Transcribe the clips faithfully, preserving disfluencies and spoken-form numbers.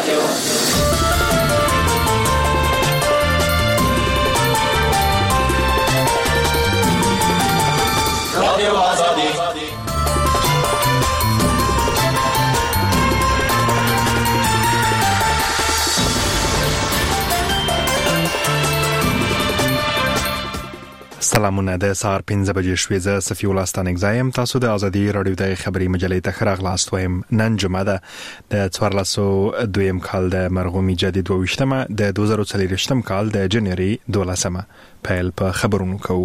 رادیو رادیو آزادی. سلامونه د سهار پنځه بجې شوې. زه صفي الله ستانک زایم. تاسو د ازادي رادیو د خبري مجلې ته راغلاست وایم. نن جمعه ده د څوارلس سوه دویم کال د مرغومي جدید دوه د دوه زره څلور کال د جنوري دولسمه پیل په خبرونو کوو.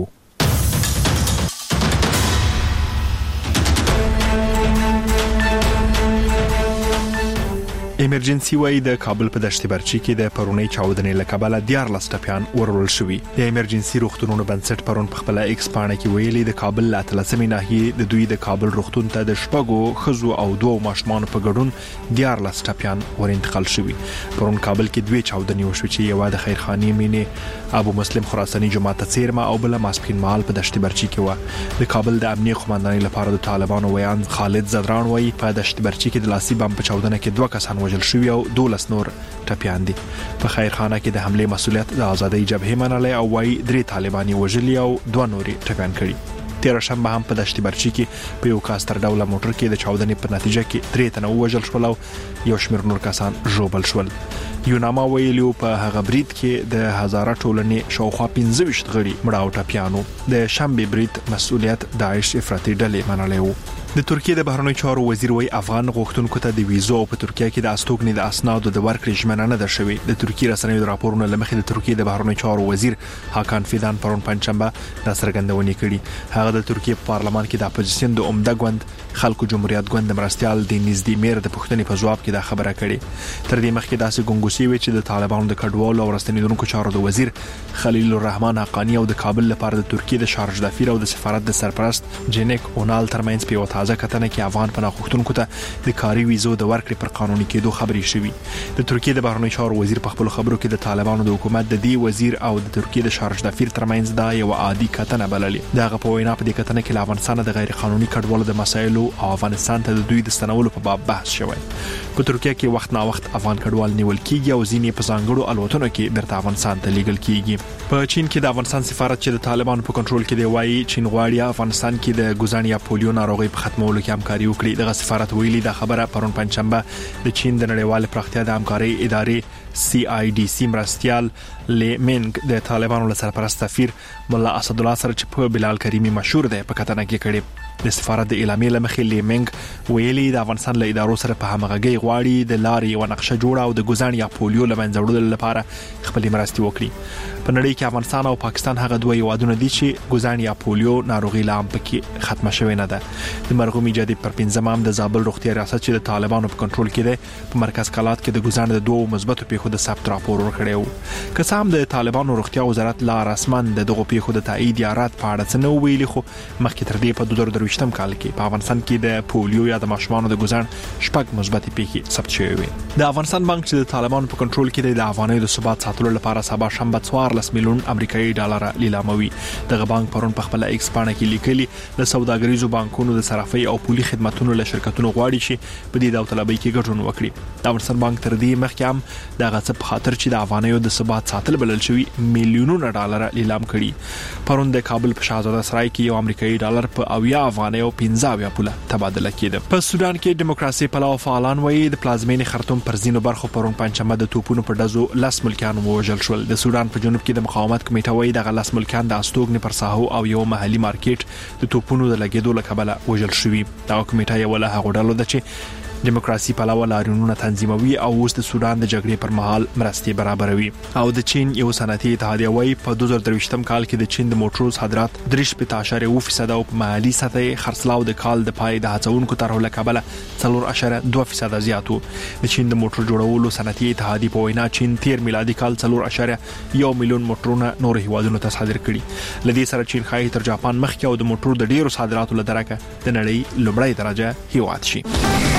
ایمرجنسي وای د کابل په دشت برچی کې د پرونی چاودنې لکبله دیار لسټپیان ورول شوی. د ایمرجنسي روغتونونو بنسټ پرون په خپل ایکس پاڼه کې ویلي د کابل لا تلسمې ناحیه د دوی د کابل روغتون ته د شپږو خزو او دوه ماشومان په ګډون دیار لسټپیان ور انتقال شوی. پرون کابل کې دوه چاودنې وشو چې یو د خیرخانی مینه ابو مسلم خراسانی جماعت څیرمه او بل ماسپین مال په دشت برچی کې و. د کابل د امنیه قومندانۍ لپاره د طالبانو ویان خالد زدران وای په دشت برچی کې د لاسي بم په چاودنه کې دوه کسان وژل شوی او دولس نور ټپیان دي. په خیرخانه کې د حمله مسؤلیت د آزادۍ جبهې منلې او وايي درې طالباني وژلي او دوه نوري ټپیان کړي. تیر شنبه هم په دشت برچی کې په یو کاستر ډوله موټر کې د چاودنې په نتیجه کې درې تنه وژل شول او یو شمېر نور کسان ژوبل شول. یوناما ویلو په هغه برید کې د هزاره ټولنې شاوخوا پنځه ویشت غړي مړه او ټپیانو. د شنبه برید مسؤلیت داعش افراطي ډلې منلې وو. د ترکیه د بهرنی چارو وزیر وای افغان غوښتونکو ته د ویزو په ترکیه کې د استوګنې د اسنادو د ورکړې ژمنه نه ده شوې. د ترکیه رسنیو د راپورونو لمخې د ترکیه د بهرنی چارو وزیر هاکان فیدان پرون پنځشنبه د سرګندونې کړي. هغه د ترکیه په پارلمان کې د اپوزیشن د عمده ګوند خلکو جمهوریت ګوند مرستيال د نږدې میر د پښتنې په جواب کې دا خبره کړې. تر دې مخکې داسې ګونګوسي وی چې د طالبانو د کډوالو او رسنیدونکو چارو د وزیر خلیل الرحمن حقانی او د کابل لپاره د ترکیه د شارج دفیر او د سفارت د سرپرست جنیک اونال ترمنځ په تازه کتنه کې افغان پناه غوښتونکو ته د کاري ویزو د ورکړې پر قانوني کېدو خبرې شوې. د ترکیه د بهرنی چارو وزیر په خپل خبرو کې د طالبانو د حکومت د دی وزیر او د ترکیه د شارج دفیر ترمنځ دا یو عادي کتنه بللې. دغه په وینا په دې کتنه کې افغانستان د غیر قانوني کډوالو د مسایلو او افغانستان ته د دوی د ستنولو په باب بحث شوی. په ترکیه کې وخت نا وخت افغان کډوال نیول کیږي او ځینې په ځانګړو الوتنو کې بیرته افغانستان ته لیږل کیږي. په چین کې د افغانستان سفارت چې د طالبانو په کنټرول کې دی وایي چین غواړي افغانستان کې د ګوزان یا پولیو ناروغي په ختمولو کې همکاري وکړي. دغه سفارت ویلي دا خبره پرون پنځشنبه د چین د نړیوال پراختیا د همکارۍ ادارې سی آی ډي سی مرستيال لیمنګ د طالبانو له سرپرست سفیر مولا اسد الله سره چې په بلال کریمی مشهور دی په کتنه کې کړي. د سفارت د اعلامیې لمخې لیمنګ ویلي د افغانستان له ادارو سره په همغږي غواړي د لارې او نقشه جوړه او د ګوزان یا پولیو لمنځه وړلو لپاره خپل مرستي وکړي. په نړۍ کې افغانستان او پاکستان هغه دوه هیوادونه دي چې ګوزان یا پولیو ناروغي لا هم پکې ختمه شوې نه ده. د مرغومي جدید پر پنځم هم د زابل روغتیا ریاست چې د طالبانو په کنټرول کې دی په مرکز کلات کې د ګوزان د دوه مثبتو پیښو د ثبت راپور ورکړی و. که څه هم د طالبانو روغتیا وزارت لا رسمن د دغه پیښو د تایید یا رد په اړه څه نه ویلي، خو مخکې تر دې په دوه زره درویشتم کال کې په افغانستان کې د پولیو یا د ماشومانو د ګوزان شپږ مثبت پیښې ثبت شوې وي. د افغانستان بانک چې د طالبانو په کنټرول کې دی د افغانۍ د ثبات ساتلو لپاره سبا شنبه څوارلس میلیون امریکایي ډالر لیلاموي. دغه بانک پرون په خپل ایکس پاڼه کې لیکلي د سوداګریزو بانکونو د صرافۍ او پولي خدماتو له شرکتونو غواړي چې په دې داوطلبۍ کې ګډون وکړي. د افغانستان بانک تر دې مخکې هم دغه څه په خاطر چې د افغانیو د ثبات ساتل بلل شوی میلیونونه ډالر لیلام کړي. پرون د کابل په شاهزاده سرای کې یو امریکایي ډالر په اویا افغانیو پنځه اویا پوله تبادله کېده. په سودان کې دیموکراسي پلاو فعالان وایي د پلازمینې خرطوم پر ځینو برخو پرون پنځمه د توپونو په ډزو لس ملکیان وژل شول. د سودان په جنوب کې د مقاومت کمیټه وایي دغه لس ملکیان د استوګنې پر ساحو او یو محلي مارکیټ د توپونو د لګېدو له کبله وژل شوي. دا کمیټه یو له هغو ډلو ده چې دیموکراسي پلاوه لاریونونه تنظیموي او اوس د سودان د جګړې پر مهال مرستې برابروي. او د چین یو صنعتي اتحادیه وایي په دوه زره درویشتم کال کې د چین د موټرو صادرات درې شپږ اعشاریه اووه فیصد او په محلي سطح خرڅلاو د کال د پای د هڅونکو طرحو له کبله څلور اعشاریه دوه فیصد زیات و. د چین د موټر جوړولو صنعتي اتحادیې په وینا چین تیر میلادي کال څلور اعشاریه یو میلیون موټرونه نور هیوادونو ته صادر کړي. لدې سره چین خایي تر جاپان مخکې او د موټرو د ډیرو صادراتو له درکه د نړۍ لومړی درجه هیواد شي.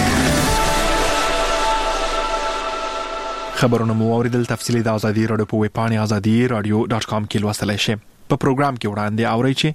خبرونه مو اوریدل. تفصیلی د ازادي رادیو په ویب پاڼه ازادي رادیو ډاټ کام کې لوستلای شئ. په پروګرام کې وړاندې اورئ چې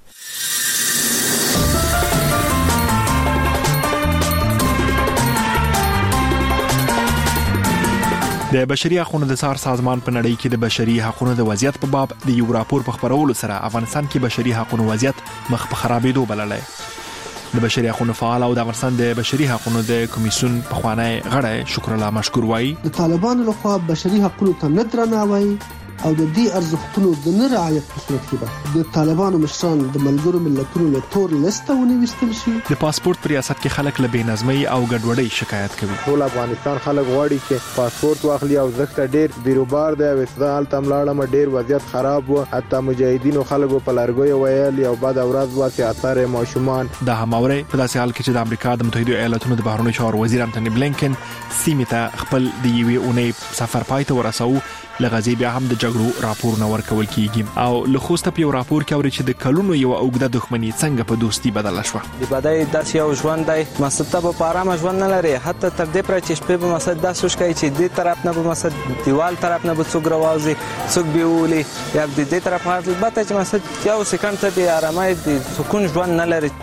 د بشري حقوقو د څار سازمان په نړۍ کې د بشري حقوقو د وضعیت په باب د یو راپور په خبرولو سره افغانستان کې بشري حقوقو وضعیت مخ په خرابېدو بللی. د بشري حقوقو فعال او د افغانستان د بشري حقوقو د کمیسیون په خوانی غړی شکر الله مشکور وایي د طالبانو لخوا بشري حقوقو ته نه درناوی او د دې ارزښتونو د نه رعایت په صورت کې به د طالبانو مشران د ملګرو ملتونو له تور لیسته ونیول شي. د پاسپورت په ریاست کې خلک له بې نظمۍ او ګډوډۍ شکایت کوي. ټول افغانستان خلک غواړي چې پاسپورت واخلي او زخته ډیر بیروبار دی او استدال تملاړه ډیر وضعیت خراب و. حتی مجاهدینو خلکو په لارګوي ویل یو بعد اورز واسي اثر ماشومان د هماوري په داسې حال کې چې د امریکا د متحده ایالاتونو د بهرنیو چارو وزیر انټونی بلینکن سیمه ته خپل د یوې اونۍ سفر پای ته ورساو. لغزي بیا هم د جګړو راپور نه ورکول کیږي او لخوسته په راپور کې اوري چې د کلونو یو اوګده دښمنی څنګه په دوستي بدل شوه. د بدای داسې یو ژوند دی مسته په آرام ژوند نه لري. حتی تر دې پر چې شپه په مسد داسې شکای چې دې طرف نه په مسد دیوال طرف نه به څوک راوځي څوک بیولي یا د دې طرف البته چې مسد یو سکند ته د آرامۍ د سکون ژوند نه لري.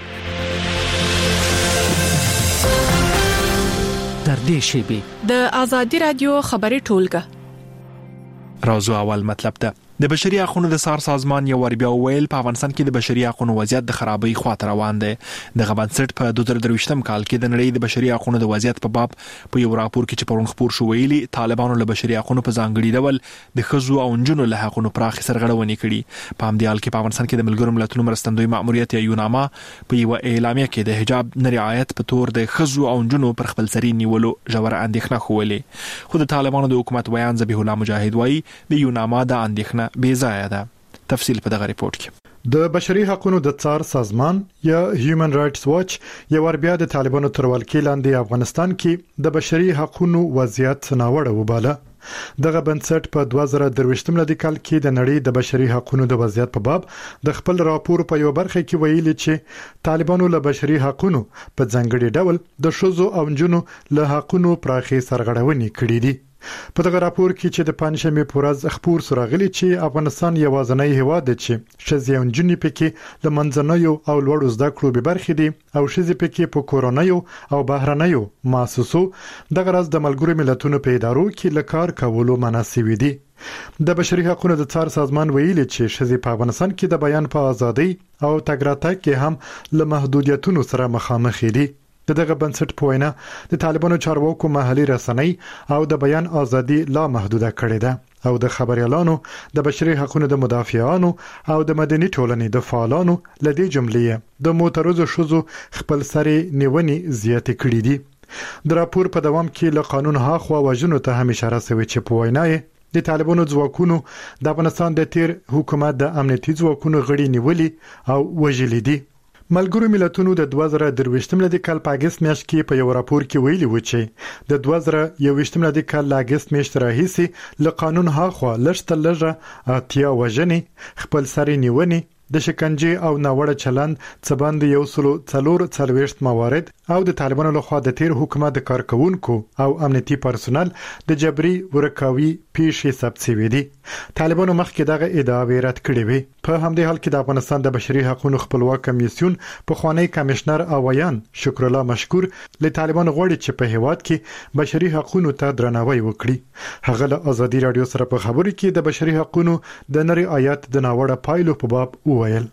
در دې شیبه د آزادی رادیو خبري ټولګه راځو اول مطلب ته. د بشري حقوقو د څار سازمان یو ور بیا ویل په افغانستان کې د بشري حقوقو وضعیت د خرابۍ خواته روان دی. د غبنسټ په دوه زره درویشتم کال کې د نړۍ د بشري حقوقو د وضعیت په باب په یو راپور کې چې پرون خبر شو ویلي طالبانو له بشري حقوقو په ځانګړي ډول د خزو او نجونو له حقوقو پراخ سرغړونې کړي. په همدې حال کې په افغانستان کې د ملګرو ملتونو مرستندوی مأموریت یا یوناما په یو اعلامیه کې د حجاب نه رعایت په تور د خزو او نجونو پر خپل سری نیولو ژور اندېښنه خوولې. خو د طالبانو د حکومت ویان ذبیح الله مجاهد وایي د یوناما د اندېښنه بې ځایه ده. تفصیل په دغه ریپورت کې. د بشري حقوقو د څار سازمان یا هیومن رائټس واچ یو ور بیا د طالبانو تر ولکې لاندې افغانستان کې د بشري حقوقو وضعیت ناوړه وباله. دغه بنسټ په دوه زره درویشتم لدی کال کې د نړۍ د بشري حقوقو د وضعیت په باب د خپل راپور په یو برخه کې ویلي چې طالبانو له بشري حقوقو په ځانګړي ډول د شوزو او نجونو له حقوقو پراخي سرغړونې کړې دي. په دغه راپور کې چې د پنځمې پورز خبر سراغلي چې افغانستان یوازنی هیواد دی چې شذې انجنې پکې د منځنوي او لوړو زده کړو به برخې دي او شذې پکې په کورونایو او بهرنیو مؤسسو دغه راز د ملګرو ملتونو په ادارو کې لکار کولو مناسب دي. د بشري حقوقو د څار سازمان ویلي چې شذې په افغانستان کې د بیان په ازادي او تګ راتګ کې هم له محدودیتونو سره مخامخ دي. دغه بنسټ په وینا د طالبانو چارواکو محلي رسنۍ او د بیان ازادي لا محدوده کړې ده او د خبريالانو د بشري حقوقو د مدافعانو او د مدني ټولنې د فعالانو لدی جملې د معترضو شوزو خپل سري نیونی زیات کړې دي. د راپور په دوام کې له قانون هاخوا وژنو ته هم اشاره شوی چې په وینا د طالبانو ځواکونو د افغانستان د تیر حکومت د امنیتي ځواکونو غړي نیولي او وژلي دي. ملګرو ملتونو د دوه زره درویشتم لدی کال په اگست میاشت کې په یو راپور کې ویلي و چې د دوه زره یوویشتم لدی کال له اگست میاشت راهیسي له قانون هاخوا لږ لږه اتیا وژنې خپل سري نیونې د شکنجه او ناوړه چلند څبند یو سلو څلور څلويشت موارد او د طالبانو لخوا د تیر حکومت د کارکونکو او امنیتي پرسونل د جبري ورکاوي پیښې ثبت شوې دي. طالبانو مخکې دغه ادعاوې رد کړې وي. په همدې حال کې د افغانستان د بشري حقوقو خپلواک کمیسیون په خوانی کمشنر اویان شکر الله مشکور له طالبانو غوړي چې په هیواد کې بشري حقوقو ته درناوی وکړي. هغه له ازادي رادیو سره په خبرو کې د بشري حقوقو د نری آیات د ناوړه پایلو په باب وویل.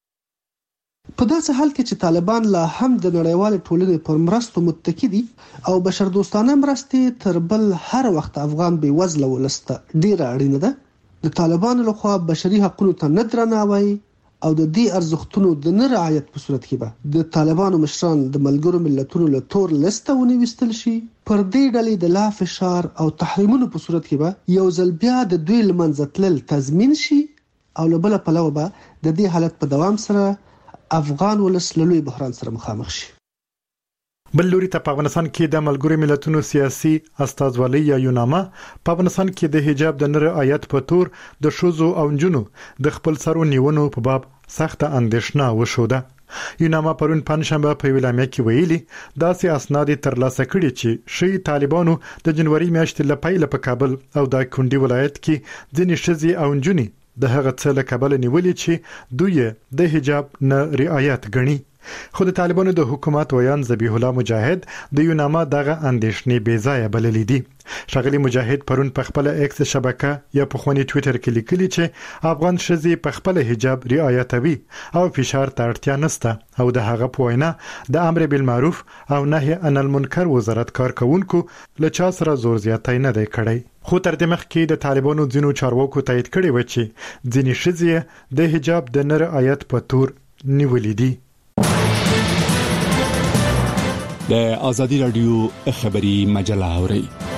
په داسې حال کې چې طالبان لا هم د نړیوال ټولنې پر مرستو متکی دي او بشردوستانه مرستې تر بل هر وخت افغان بې وزله ولسته ډیره اړینه ده. د طالبانو لخوا بشري حقوقو ته نه درناوی او د دې ارزښتونو د نه رعایت په صورت کې به د طالبانو مشران د ملګرو ملتونو له تور لیسته ونیول شي. پر دې ډلې د لا فشار او تحریمونو په صورت کې به یو ځل بیا د دوی لمنځه تلل تضمین شي او له بل پلوه به د دې حالت په دوام سره افغان ولس له لوی بحران سره مخامخ شي. بل لوري ته په افغانستان کې د ملګرو ملتونو سیاسي استازولۍ یا یوناما په افغانستان کې د حجاب د نر آیت په تور د شوزو او نجونو د خپل سرو نیونو په باب سخت اندېښنه وشوده. یوناما پرون پنځشنبه په ویلامه کې ویلي داسې اسناد ترلاسه کړي چې شي طالبانو د جنوري میاشتې لپاره په کابل او د کندي ولایت کې ځینې شذې او نجونې د هغه څه له کابل نیولې چې دوی د حجاب نه رعایت غني. خو د طالبانو د حکومت ویان ذبیح الله مجاهد د یوناما دغه اندېښنې بې ځایه بللې دي ښاغلي مجاهد پرون په خپل ایکس شبکه یا په خوني ټوئیټر کې لیکلي چې افغان ښځې په خپل حجاب رعایتوي او فشار ته اړتیا نشته او د هغه په وینا د امر بالمعروف او نهي عن المنکر وزارت کارکونکو له چا سره زور زیاتی نه دی کړی خو تر دې مخکې د طالبانو ځینو چارواکو تایید کړی و چې ځینې ښځې د حجاب د نه رعایت په تور نیولې دي. د آزادی رادیو خبری مجله اوري.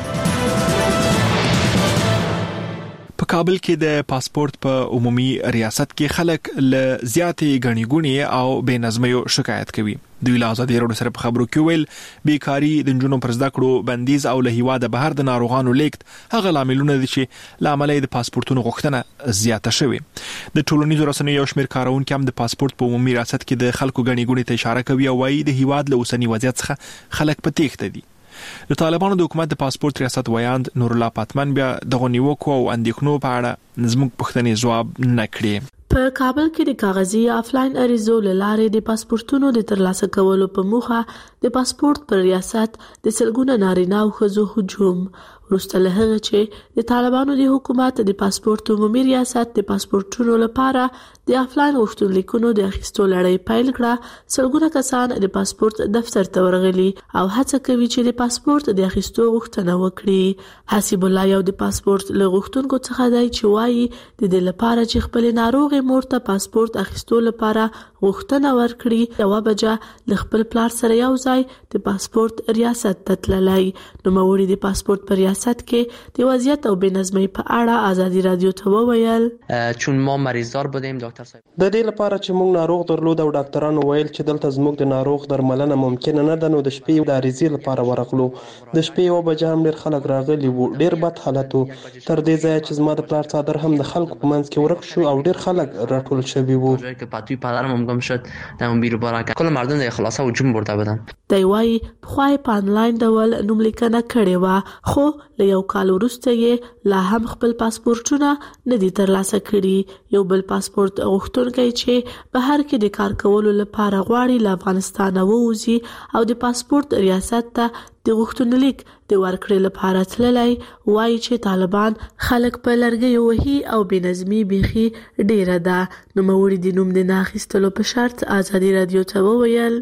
په کابل کې د پاسپورت په عمومي ریاست کې خلک له زیاتې غني ګونی او بې نظمیو شکایت کوي. دوی له آزادی رادیو سره په خبرو کې ویل بیکاری د جنونو پر زده کړو بندیز او له هیواده بهر د ناروغانو لیکت هغه لاملونه دي چې لامل د پاسپورتونو غوښتنه زیاته شوې. د ټولنیزو رسنیو یو شمېر کارونکو هم د پاسپورت په عمومي ریاست کې د خلکو غني ګونی ته اشاره کوي او وايي د هیواد له اوسنی وضعیت څخه خلک په تېښته دي. د طالبانو د حکومت د پاسپورت ریاست ویاند نور الله پاتمن بیا د غنیوکو او اندېښنو په اړه زموږ پوښتنې ځواب نه کړي. په کابل کې د کاغذي آفلاین اریزو لاره د پاسپورتونو د ترلاسه کولو په موخه د پاسپورت پر ریاست د سلګونه نارینه او ښځو هجوم وروسته له هغه چې د طالبانو د حکومت د پاسپورت عمومي ریاست د پاسپورتونو لپاره د آفلاین غوښتنلیکونو د اخیستو لړۍ پیل کړه، سلګونه کسان د پاسپورت دفتر ته ورغلي او هڅه کوي چې د پاسپورت د اخیستو غوښتنه وکړي. حسیب الله یو د پاسپورت له غوښتونکو څخه دی چې وایي د دې لپاره چې خپل ناروغ مور ته پاسپورت اخیستو لپاره غوښتنه ورکړي یو بجه ل خپل پلار سره یو ځای د پاسپورت ریاست ته تللی. نو موري د پاسپورت پر ریاست کې د وضعیت او بنظمۍ په اړه آزادی رادیو ته وویل چون ما مریضدار بودیم ډاکټر صاحب د دې لپاره چې موږ ناروغ درلود او ډاکټرانو ویل چې دلته زموږ د ناروغ درملنه ممکن نه ده، نو د شپې د اریزي لپاره ورغلو. د شپې یو بجه هم ډیر خلک راغلي وو، ډیر بد حالت وو، تر دې ځای چې زما د پلار څادر هم د خلکو په منځ کې ورک شو او ډیر خلک راټول شوي وو. جایی که پاتوی پدرم هم گم شد در اون بیرو بارا کل مردم در خلاصه هجوم برده بودن. دی وایي پخوای په انلاین ډول نوملیکنه کړې وه، خو له یو کال وروسته یې لا هم خپل پاسپورتونه نه دي ترلاسه کړي. یو بل پاسپورت غوښتونکی چې بهر کې د کار کولو لپاره غواړي له افغانستانه ووځي او د پاسپورت ریاست ته د غوښتنلیک د ورکړې لپاره تللی، وایي چې طالبان خلک په لرګیو وهي او بېنظمي بیخي ډیره ده. نوموړي د نوم د نه اخیستلو په شرط آزادي رادیو ته وویل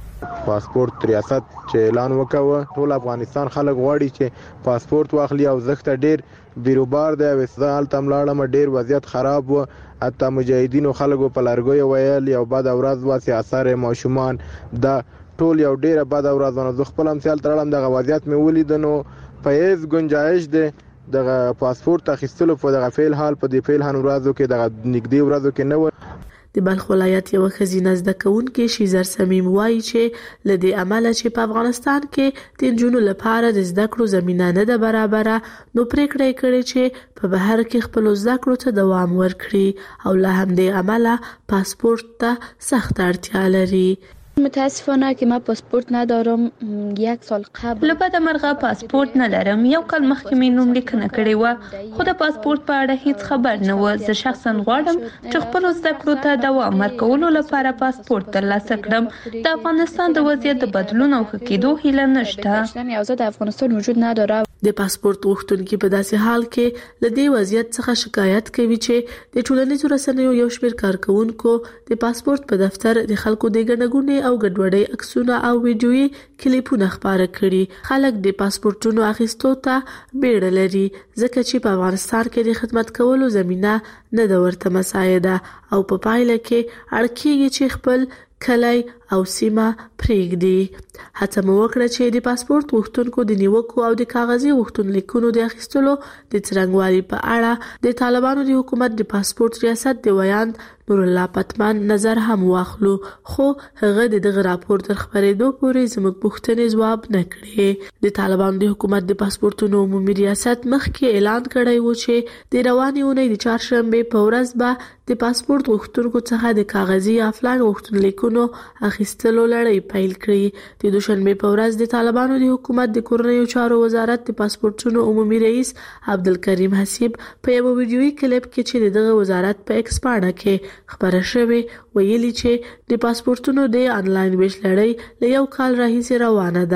پاسپورت ریاست چې اعلان وکاوه ټول افغانستان خلک غواړي چې پاسپورت واخلي او زخته ډیر بیروبار دی. وسدال تملاړه ډیر وضعیت خراب و، حتی مجاهدینو خلکو په لرګیو ویل یو بد ورځ واسي اثر ماشومان دا ټول یو ډیره بد ورځ ونه. زه خپل مثال ترلم دغه وضعیت مې ولید، نو په هیڅ گنجائش دی دغه پاسپورت اخیستلو په دغه فعل حال په دې فعل هن ورځو کې دغه نږدې ورځو کې نه و. د بلخ ولایت یو ښځینه زده کوونکې شیزر صمیم وایي چې له دې امله چې په افغانستان کې د نجونو لپاره د زده کړو زمینه نه ده برابره، نو پریکړه یې کړې چې په بهر کې خپل زده کړو ته دوام ورکړي او له همدې امله پاسپورت ته سخت اړتیا لري. متاسفانه که ما پاسپورت ندارم، یک سال قبل لبد مرغه پاسپورت ندارم. یو کال مخکې مې نوم لیکنه کړې و، خو د پاسپورت په اړه هیڅ خبر نه و. زه شخصا غواړم چې خپل زده کړو ته دوام ورکولو لپاره پاسپورت ترلاسه کړم. د افغانستان د وضعیت د بدلون او ښه کېدو هیله نشته. آزاد افغانستان وجود نداره. د پاسپورت غوښتونکي په داسې حال کې له دې وضعیت څخه شکایت کوي چې د ټولنیزو رسنیو یو شمېر کارکونکو د پاسپورت په دفتر د خلکو د ګڼهګونې او ګډوډۍ عکسونه او ویډیويي کلیپونه خپاره کړي. خلک د پاسپورتونو اخیستو ته بیړه لري ځکه چې په افغانستان کې د خدمت کولو زمينه نه ده ورته مساعده او په پایله کې اړ کېږي چې خپل کلی او سیمه پرېږدي. هڅه مو وکړه چې د پاسپورت غوښتونکو د نیوکو او د کاغذي غوښتنلیکونو د اخیستلو د څرنګوالي په اړه د طالبانو د حکومت د پاسپورت ریاست د ویاند نور الله پتمن نظر هم واخلو، خو هغه د دغه راپور تر خبرېدو پورې زموږ پوښتنې ځواب نه کړې. د طالبانو د حکومت د پاسپورتونو عمومي ریاست مخکې اعلان کړی و چې د روانې اونۍ د چهارشنبې په ورځ به د پاسپورت غوښتونکو څخه د کاغذي آفلاین غوښتنلیکونو اخیستلو لړۍ پیل کړي. د دوشنبې په ورځ د طالبانو د حکومت د کورنیو چارو وزارت د پاسپورتونو عمومي رئیس عبدالکریم حسیب په یو ویډیويي کلیپ کې چې دغه وزارت په ایکس پاڼه کې خبره شوې ویلي چې د پاسپورتونو د انلاین ویش لړۍ له یو کال راهیسې روانه ده،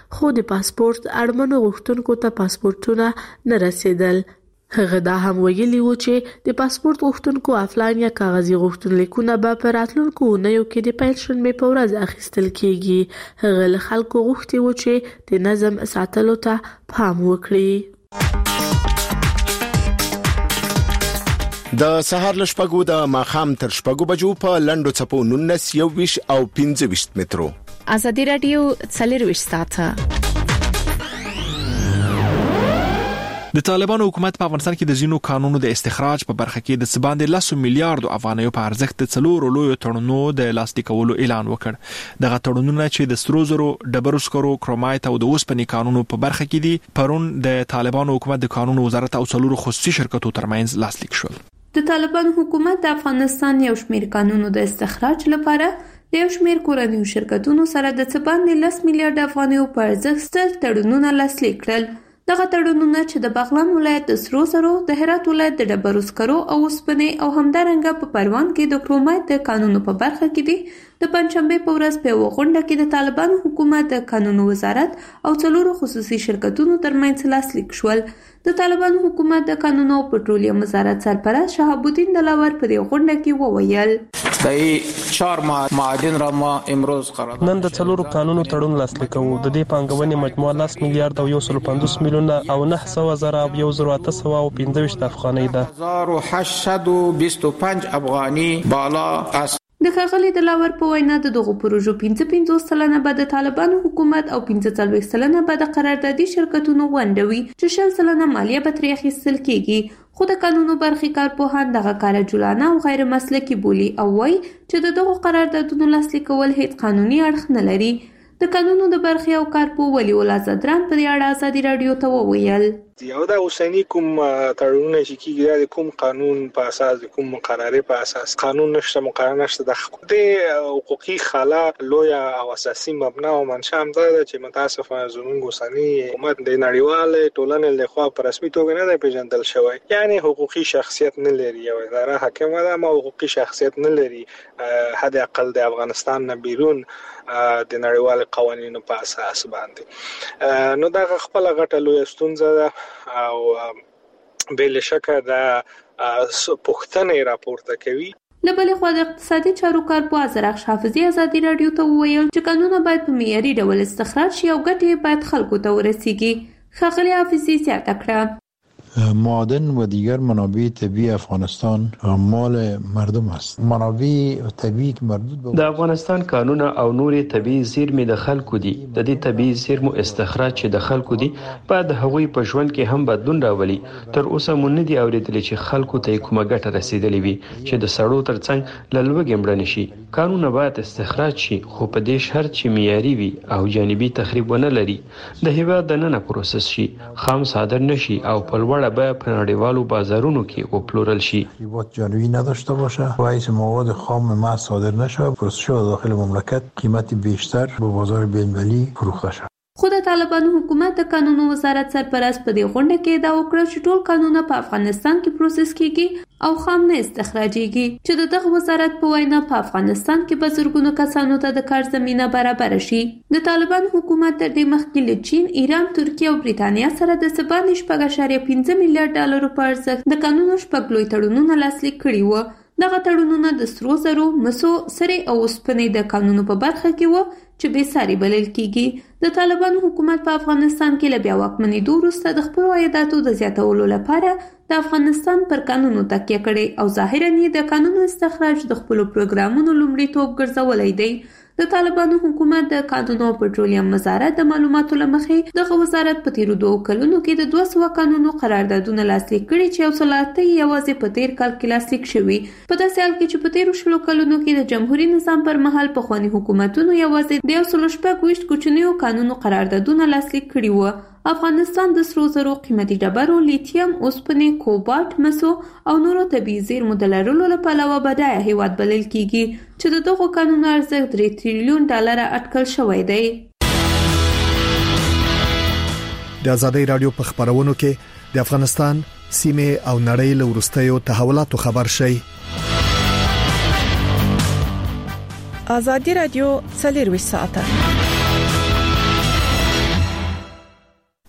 خو د پاسپورت اړمنو غوښتونکو ته پاسپورتونه نه رسیدل. هغه دا هم ویلي و چې د پاسپورت غوښتونکو افلاین یا کاغذي غوښتنلیکونه به په راتلونکو اونیو کې د پنځشنبې په ورځ اخیستل کیږي. هغه له خلکو غوښتي و چې د نظم ساتلو ته پام وکړي. د سهار لشپګو د ماخام تر شپګو بجو په لندو چپو نونس یو ویش او پنځه ویش مترو. ازادي رادیو څلور ویش ساعته. د طالبانو حکومت په افغانستان کې د زینو قانونو د استخراج په برخه کې د سباند لسو میلیارډ افغانیو په ارزښت د څلور لوی تړونونو د لاسلیکولو اعلان وکړ. دغه تړونونه چې د سترو زرو، ډبرو سکرو، کرومایت او د اوسپنې قانونو په برخه کې دي، پرون د طالبانو حکومت د قانون وزارت او څلورو خصوصي شرکتو ترمنځ لاسلیک شول. د طالبان حکومت د افغانستان یو شمېر قانونو د استخراج لپاره د یو شمېر کورنیو شرکتونو سره د سباند لس میلیارډ افغانیو په ارزښت تړونونه لاسلیک کړل. دغه تړونونه چې د بغلان ولایت د سرو زرو، د هرات ولایت د ډبرو سکرو او اوسپنې او همدارنګه په پروان کې د کرومایت د قانونو په برخه کې دي. د پنځشنبې په ورځ په یوه غونډه کې د طالبانو حکومت د قانونو وزارت او څلورو خصوصي شرکتونو ترمنځ لاسلیک شول. د طالبانو حکومت د قانونو او پټرولیم وزارت سرپرست شهاب الدین دلاور په دې غونډه کې وویل نن د څلورو قانونو تړون لاسلیک کوو. د دې پانګونې مجموعه لس میلیارډ او یو سل پنځوس میلیونه او نه سوه زره او یو زر اته سوه او پنځه ویشت افغانۍ ده. هزار و هشتصد و بیست و پنج افغاني بالا است. د ښاغلي دلاور په وینا د دغو پروژو پنځه پنځوس سلنه به د طالبانو حکومت او پنځه څلوېښت سلنه به د قراردادي شرکتونو ونډه وي چې شل سلنه مالیه به ترې اخیستل کیږي. خو د قانونو برخې کارپوهان دغه کار جولانه او غیر مسلکي بولي او وایي چې د دغو قراردادونو لاسلیکول هیڅ قانوني اړخ نه لري. د قانونو د برخې او کارپوه ولی الله زدران په دې اړه ازادي رادیو ته وویل یو دا اوسنی کوم تړونونه چې کیږي د کوم قانون په اساس د کوم مقررې په اساس قانون نشته مقرره نشته د حقوقي خلا لوی او اساسي مبنا او منشأ هم ده چې متاسفانه زموږ اوسنی حکومت د نړیوال ټولنې له خوا په رسمي توګه نه دی پیژندل شوی. یعنی حقوقي شخصیت نه لري او اداره حاکمه ده ما حقوقي شخصیت نه لري حد اقل د افغانستان نه بیرون د نړیوال قوانینو په اساس باندې. نو دا خپل غټه لوی ستونزه ده او بل شکه دا پښتنې راپورته کوي. لبلې خو د اقتصادي چارو کارپوه زرخش حافظي ازادي رادیو ته وویل چې قانونونه باید په معیاري ډول استخراج شي او ګټې باید خلکو ته ورسیږي. ښاغلي حافظي زیاته کړه معادن و دیگر منابع طبیعی افغانستان مال مردم است. منابع طبیعی که مربوط به د افغانستان قانونه او نورې طبیعي زیرمې د خلکو دي. د دې طبیعي زیرمو استخراج چې د خلکو دي باید هغوی په ژوند کې هم بدلون راولي. تر اوسه مونږ نه دي اورېدلي چې خلکو ته کومه ګټه رسیدلې وي چې د سړو ترڅنګ له لوږې مړه نشي. قانونه باید استخراج شي خو په دې شرط چې معیاري وي او جانبي تخریب ونه لري. د هیواد دننه پروسس شي، خام صادر نشي او په لوړه به په نړیوالو بازارونو کې وپلورل شي. تخریبات جانبی نداشته باشه و ایس مواد خام محض صادر نشه، پروسس شده داخل مملکت قیمت بیشتر به بازار بین‌المللی فروخته شود. خو د طالبانو حکومت د قانونو وزارت سرپرست په دې غونډه کې دا وکړه چې ټول قانونونه په افغانستان کې پروسس کیږي او خام نه استخراجيږي. چې د دغه وزارت په وینا په افغانستان کې به زرګونو کسانو ته د کار زمينه برابر شي. د طالبانو حکومت تر دې مخکې له چین، ایران، ترکیه او بریتانیا سره د سباند شپږ اعشاریه پنځه میلیارډ ډالرو په ارزښت د قانونو شپږ لوی تړونونه لاسلیک کړي وو. دغه تړونونه د سرو زرو، مسو، سرې او اوسپنې د قانونو په برخه کې وو چې بې ساري بلل کیږي. د طالبانو حکومت په افغانستان کې له بیا واکمنېدو وروسته د خپلو عایداتو د زیاتولو لپاره د افغانستان پر قانونو تکیه کړې او ظاهراً یې د قانونو استخراج د خپلو پروګرامونو لومړیتوب ګرځولی دی. د طالبانو حکومت د قانونو او پټرولیم وزارت د معلوماتو له مخې دغه وزارت په تیرو دوو کلونو کې د دوه سوه قانونو قراردادونه لاسلیک کړي چې یو سل اته یوازې په تیر کال کې لاسلیک شوي. په داسې حال کې چې په تیرو شلو کلونو کې د جمهوریت نظام پر مهال پخواني حکومتونو یوازې د یو سل شپږ ویشت کوچنیو قانونو قراردادونه لاسلیک کړي وو. افغانستان د سرو زرو، قیمتي ډبرو، لیتیم، اوسپنې، کوبالت، مسو او نورو طبیعي زیرمو د لرلو له پلوه بډایه هیواد بلل کیږي چې د دغو قانونو ارزښت درې تریلیون ډالره اټکل شوی دی. د ازادي رادیو په خبرونو کې د افغانستان سیمه او نړۍ له وروستیو تحولاتو خبر شي. ازادي رادیو څلور ساعته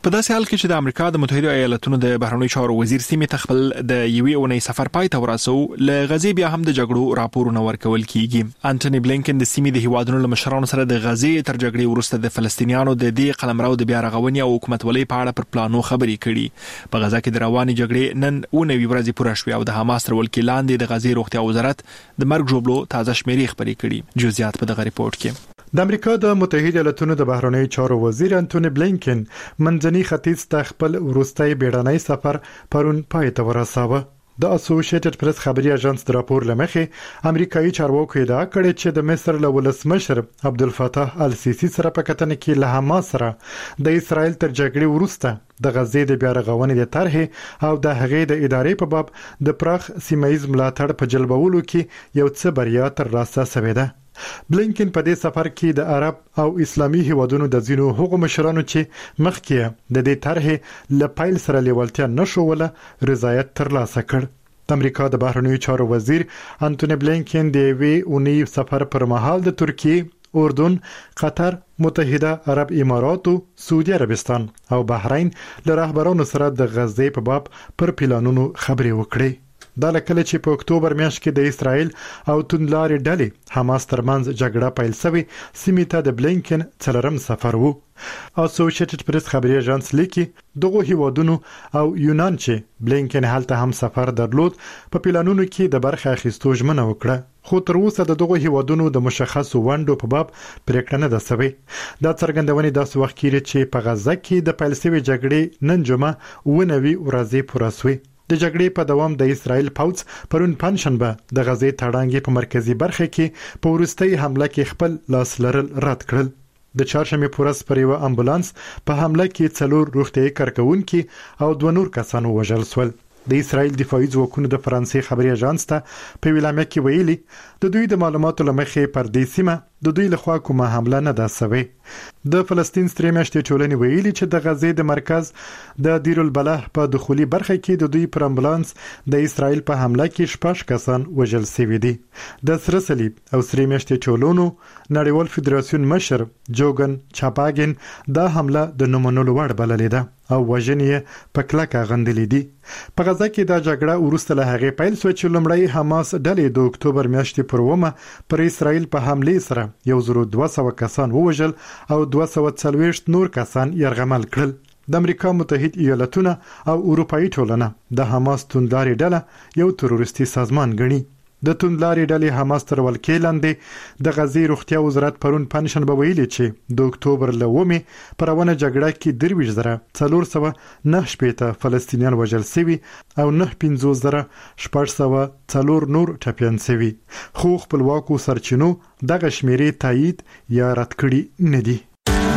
په داسې حال کې چې د امریکا د متحده ایالاتونو د بهرنیو چارو وزیر سیمې ته خپل د یوې اونۍ سفر پای ته ورسو ل غزې بیا هم د جګړو راپورونه ورکول کیږي. انټونی بلینکن د سیمې د هیوادونو له مشرانو سره د غزې تر جګړې وروسته د فلسطینیانو د دې قلمرو د بیا رغونې او حکومتولۍ په اړه پر پلانو خبرې کړي. په غزا کې د روانې جګړې نن اونۍ ورځې پوره شوې او د حماس تر ولکې لاندې د غزې روغتیا وزارت د مرګ جوړلو تازه شمیرې خبرې کړي. جزئیات په دغه ریپورت کې. د امریکا د متحده ایالاتونو د بهرنیو چارو وزیر انټونی بلینکن منځني ختیځ ته خپل وروستي بیړنی سفر پرون پای ته ورساوه. د اسوسییټډ پریس خبري اژانس د راپور لمخې امریکایي چارواکو ادعا کړې چې د مصر له ولسمشر عبدالفتاح السیسی سره په کتنه کې له حماس سره د اسرایل تر جګړې وروسته د غزې د بیا رغونې د طرحې او د هغې د ادارې په باب د پراخ سیمایي ملاتړ په جلبولو کې یو څه بریا ترلاسه شوې ده. بلینکن په دې سفر کې د عرب او اسلامي هیوادونو د ځینو حقوق مشرانو چې مخکې د دې طرحې له پایل سره لیوالتیا نشوله رضایت ترلاسه کړ. د امریکا د بهرنیو چارو وزیر انټونی بلینکن د یوې اونۍ سفر پر مهال د ترکیه، اردن، قطر، متحده عرب امارات، سعودي عربستان او بحرین له رهبرانو سره د غزې په باب پر پلانونو خبرې وکړې. دا لکه چې په اکتوبر میاشت کې د اسرایل او توندلارې ډلې حماس ترمنځ جګړه پیل شوې سیمې ته د بلینکن څلورم سفر وو. اسوسییټډ پریس خبري اژانس لیکي دغه هیوادونو او یونان چې بلینکن هلته هم سفر درلود په پلانونو کې د برخه اخیستو ژمنه وکړه، خو تر اوسه د دغه هیوادونو د مشخصو ونډو په باب پریکړه نه ده شوې. دا څرګندونې داسې وخت کې چې په غزه کې د پیل شوې جګړې نن جمعه ونوي ورځې پوره شوې. د جګړې په دوام د اسرایل پوځ پرون پنځشنبه د غزې تړانګې په مرکزی برخه کې په ورستۍ حمله کې خپل لاس لرل رد کړل. د چهارشنبه پورس پر یو امبولانس په حمله کې څلور روغتیايي کارکونکي او دوه نور کسان وژل شول. د اسرایل دفاعي ځواکونو د فرانسې خبري اژانس ته په ویلامه کې ویلي د دوی د معلوماتو لمخې پر دې سیمه د دوی لخوا کومه حمله نه ده شوې. د فلسطین سترې میاشتې ټولنې ویلي چې د غزې د مرکز د دیر البلح په دخولي برخه کې د دوی پر امبولانس د اسرایل په حمله کې شپږ کسان وژل شوي دي. د سره صلیب او سرې میاشتې ټولونو نړیوال فدراسیون مشر جوګن چاپاګن دا حمله د نمونلو وړ بللې ده او وژنې په کلکه غندلې دي. په غزه کې دا جګړه وروسته له هغې پیل شوه چې لومړی حماس ډلې د اکتوبر میاشتې پر اوومه پر اسرایل په حملې سره یو زر دوه سوه کسان ووژل او دوه سوه څلوېښت نور کسان یرغمل کړل. د امریکا متحده ایالاتونه او اروپאי ټولنه د حماس توندلارې ډله یو تروریستي سازمان ګڼي. د توندلارې ډلې حماس تر ولکې لاندې د غزې روغتیا وزارت پرون پنځشنبه ویلي چې د اکتوبر له اوومې په روانه جګړه کې درویشت زره څلور سوه نهه شپېته فلسطینیان وژل شوي او نهه پنځوس زره شپږ سوه څلور نور ټپیان شوي، خو خپلواکو سرچینو دغه شمیرې تایید یا رد کړي نه دي.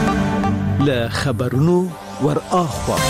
له خبرونو ور اخوا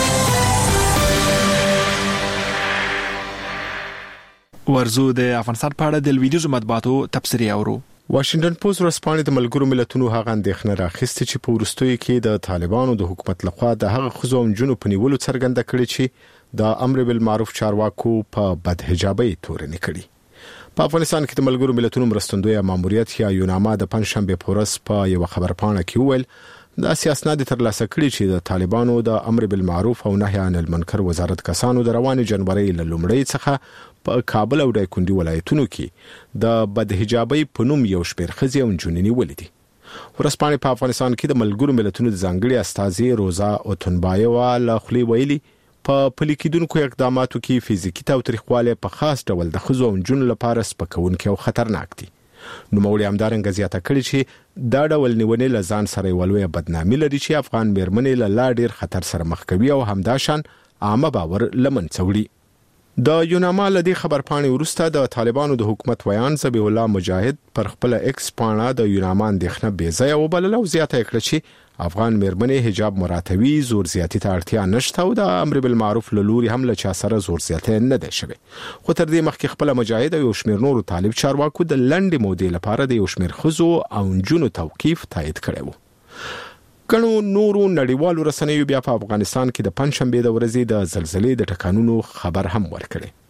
ورزو د افغانستان په اړه د لویدیزو مطبوعاتو تبصرې اورو. واشنگټن پوسټ ورسپانې د ملګرو ملتونو هغه اندېښنه راخسته چې په وروستیو کې د طالبانو د حکومت لخوا د هغه خزو جنو په نیولو څرګنده کړي چې د امر بالمعروف چارواکو په بدحجابۍ تورنې کړي. په افغانستان کې د ملګرو ملتونو مرستندوی ماموریت یا یوناما د پنځشنبه پورس په یو خبرپاڼه کې وویل د اساسناد ترلاسه کړي چې د طالبانو د امر بالمعروف او نهي عن المنکر وزارت کسانو د رواني جنوري له لومړۍ څخه په کابل او دایکندي ولایتونو کې د بدحجابۍ په نوم یو شمېر ښځې او نجونې نیولې دي. ورسپانې په افغانستان کې د ملګرو ملتونو د ځانګړي استازي روزا اوتنبایوا له خولې ویلي په پلي کېدونکو اقداماتو کې فزیکي تاوتریخوالی په خاص ډول د ښځو او نجونو لپاره سپکونکي او خطرناک دي. نوموړي همدارنګه زیاته کړې چې دا ډول نیونې له ځان سره یوه لویه بدنامي لري چې افغان میرمنې له لا ډیر خطر سره مخ کوي او همداشان عامه باور له منځه وړي. د یوناما له دې خبرپاڼې وروسته د طالبانو د حکومت ویان ذبیح الله مجاهد پر خپل ایکس پاڼه د یوناما اندېښنه بې ځایه وبلله او زیاته کړه چې افغان میرمنې حجاب مراتوي زور زیاتی ته اړتیا نشته او د امر بالمعروف له لوري هم له چا سره زور زیاتی نه دی شوی. خو تر دې مخکې خپل مجاهد او یو شمېر نورو طالب چارواکو د لنډې مودې لپاره د یو شمېر ښځو او نجونو توقیف تایید کړی و. ګڼو نورو نړیوالو رسنیو بیا په افغانستان کې د پنځشنبې د ورځې د زلزلې د ټکانونو خبر هم ورکړی.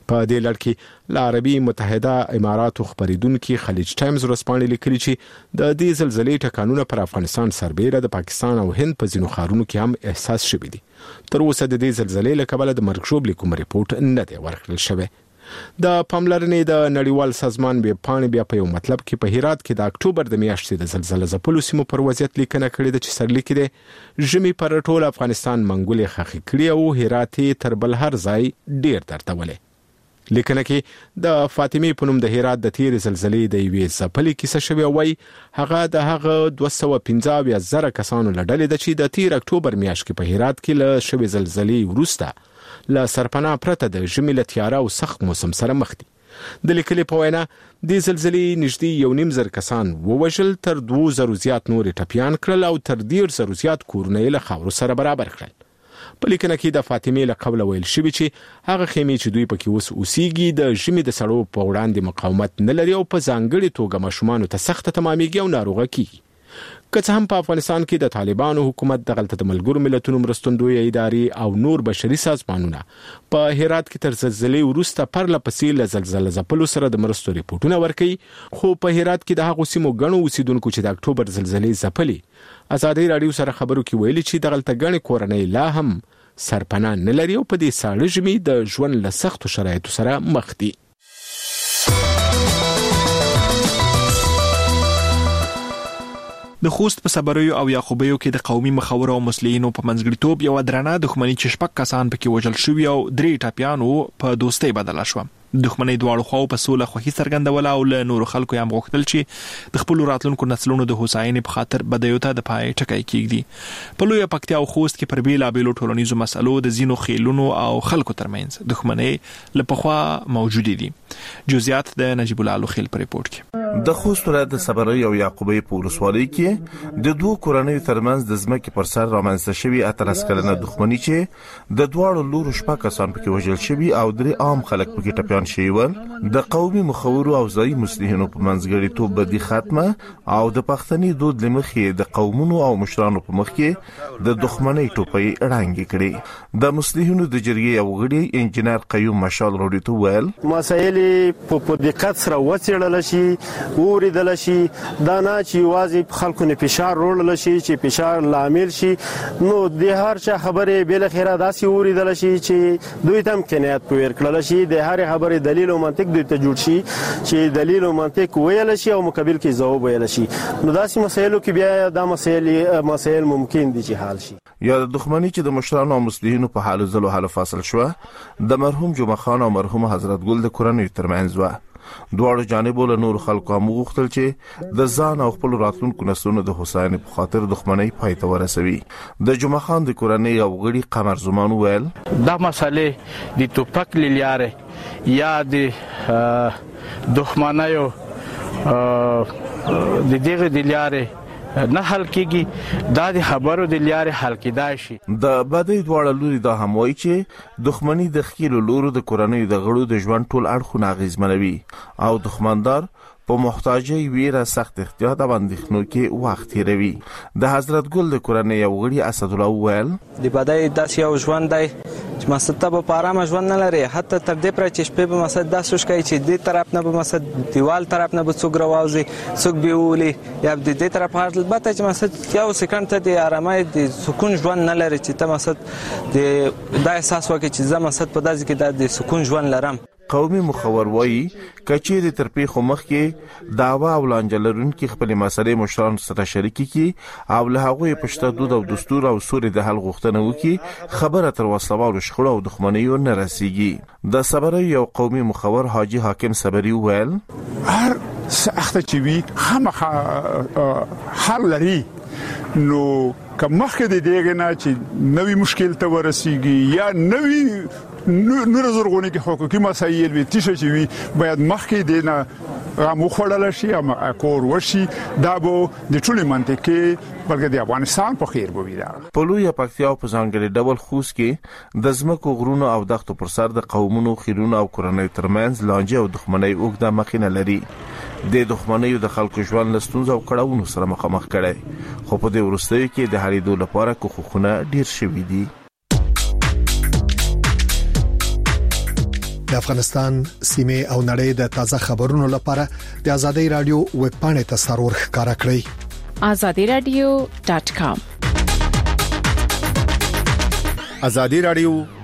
په دې لړ کې له عربي متحده اماراتو خبرېدونکو خلیج ټایمز ورسپانې لیکلي چې د دې زلزلې ټکانونه پر افغانستان سربېره د پاکستان او هند په ځینو ښارونو کې هم احساس شوي دي. تر اوسه د دې زلزلې له کبله د مرګ ژوبلې کوم ریپورت نه دی ورکړل شوی. د پاملرنې د نړیوال سازمان به پاڼې بیا په یو مطلب کې په هرات کې د اکتوبر د میاشتې د زلزلې ځپلو سیمو پر وضعیت لیکنه کړې ده چې سرلیک دی ژمي پر ټول افغانستان منګولې خخې کړې او هرات تر بل هر ځای ډیر درتولې. لیکنه کې د فاطمه په نوم د هرات د تیر زلزلې د یوې ځپلې کیسه شوی وای هغه د هغه دوه سوه پنځه زره کسانو لړلې ده چې د تیر اکتوبر میاشت کې په هرات کې له شوی زلزلې وروسته له سرپناه پرته د ژمي له تیاره او سخت موسم سره مخ دي. د لیکلې په وینا د زلزلې نږدې یو نیم زر کسان ووژل، تر دوه زره زیات نور ټپیان کړل او تر ډیر زره زیات کورونه له خاورو سره برابر کړل. په لیکنه کې د فاطمه له قبل ویل شوی چې هغه خیمې چې دوی پکې اوس اوسېږي د ژمي د سړو په وړاندې مقاومت نه لري او په ځانګړي توګه ماشومان ته سخت تمامېږي او ناروغه کیږي. که څه هم په افغانستان کې د طالبانو حکومت د غلطه د ملګرو ملتونو مرستندوی ادارې او نور بشري سازمانونه په هرات کې تر زلزلې وروسته پرله پسې له زلزلې ځپلو سره د مرستو ریپورتونه ورکوي، خو په هرات کې د هغو سیمو ګڼو اوسیدونکو چې د اکتوبر زلزلې ځپلې ازادي راډیو سره خبرو کې ویلي چې د غلطه ګڼې کورنۍ لا هم سرپناه نه لري او په دې ساړه ژمي د ژوند له سختو شرایطو سره مخ دي. د خوست په صبریو او یعقوبیو کې د قومي مخاور او مصلحینو په منځګړیتوب یو درنه دښمنی چې شپږ کسان پکې وژل شوي او درې ټاپیانو په دوستۍ بدله شو. دښمنۍ دواړو خواو په سوله خوښي څرګندوله او له نورو خلکو یې هم غوښتل چې د خپلو راتلونکو نسلونو د هوساینې په خاطر بدیو ته د پای ټکی کېږدي. په لویه پکتیا او خوست کې پر بېلابېلو ټولنیزو مسلو د ځینو خیلونو او خلکو ترمنځ دښمنۍ له پخوا موجودې دي. جزئیات د نجیب الله لوخیل په ریپورت کې. د خوست ولایت د صبریو او یعقوبیو په ولسوالۍ کې د دوه کورنیو ترمنځ د ځمکې پر سر رامنځته شوي اتلس کلنه دښمني چې د دواړو لورو شپږ کسان پکې وژل شوي او درې عام خلک پکې ټپیان شوي ول. د قومي مخورو او ځایي مصلحینو په منځګړیتوب بدی ختمه او د پښتني دود لمخې د قومونو او مشرانو په مخ کې د دښمنۍ ټوپۍ اړانګې کړې. د مصلحینو د جرګې او غړي انجنیر قیوم مشال روډي ته ویل مسایل په دقت سره وڅېړل شي، وریدل شي، دا نه چې واځي خلکو نه فشار وروړل شي چې فشار لامل شي. نو د هر چا خبره بل خیره داسي وریدل شي چې دوی تم کنایت پویر کړل شي، د هر خبره دلیل او منطق دوی ته جوړ شي چې دلیل او منطق ویل شي او مقابل کې ځواب ویل شي. نو داسې مسایلو کې بیا دا مسایل مسایل ممکن دي چې حل شي. یا د دښمنۍ چې د مشرانو او مصلحینو په حالو زلو حالو فاصل شو د مرحوم جمعه خان او مرحوم حضرت ګل د کورنۍ ترمنځ و. دواړو جانبو له نور خلکو هم غوښتل چې د ځان او خپل راتلونکو نسلونو د هوساینې په خاطر دښمنۍ پای ته ورسوي. د جمعه خان د کورنۍ او غړي قمر زمان ویل دا مسالې د توپک لیاره یا د دښمنیو د دغه د لیاره نه حل کیږي، دا د خبرو د لیاره حل کیدای شي. د بدی دواړه لوري دا هم وایي چې دښمنۍ د خیلو لورو د کورنۍ د غړو د ژوند ټول اړخونه اغیزمنوي او دښمندار په محتاجي ویره سخت احتیاط او اندېښنو کې وخت تیروي. د حضرت ګل د کورنۍ یو غړي اسد الله ویل د بدی داسې یو ژوند دی چې مسته په آرام ژوند نه لري، حتی تر دې پر چې شپې په مسد داسې شکای چې دې طرف نه په مسد دیوال طرف نه به څوک راوځي څوک بیولي یا د دې طرف البته چې مسد یو سکند ته د آرامۍ د سکون ژوند نه لري چې ته مسد د دا احساس وکړي چې زه مسد په داسې کې د سکون ژوند لرم. قومي مخور وایي کچېرې تر پیښو مخکې دعوا او لانجلرونکو خپل مسلې مشران سره شریک کی او له هغه پښته دود او دستور او سوري د حل غوښتنه وکي خبره تر وسلوالو شخړو او دښمنیو نه رسیږي. د صبریو یو قومي مخور حاجی حاکم صبری ویل هر سخت چې وي خامخا حل لري، نو که مخکې د دېګ نه چې نوې مشکل ته ورسیږي یا نوې نور زرغونی کې حقوقي مسایل وي تیشه چې وي باید مخکې د نه غمو خړل شي او اکور وشي. دا به د ټولې منطقې بلکې د افغانستان په خیر بوي. دا په لویه پکتیا په ځانګړي ډول خوست کې د ځمکو غرونو او دښتو پر سر د قومونو خیرونو او کورنۍ ترمنځ لانجه او دښمنۍ اوږده مخینه لري. د دښمنۍ د خلکو ژوند له ستونزو او کړاوونو سره مخامخ کړي، خو په دې وروستیو کې د هریدو لپاره کوښښونه ډیر شوي دي. د افغانستان سیمه او نړۍ د تازه خبرونو لپاره د ازادي رادیو ویب پاڼه ته سرور ښکارا کړئ azadi radio dot com ازادي رادیو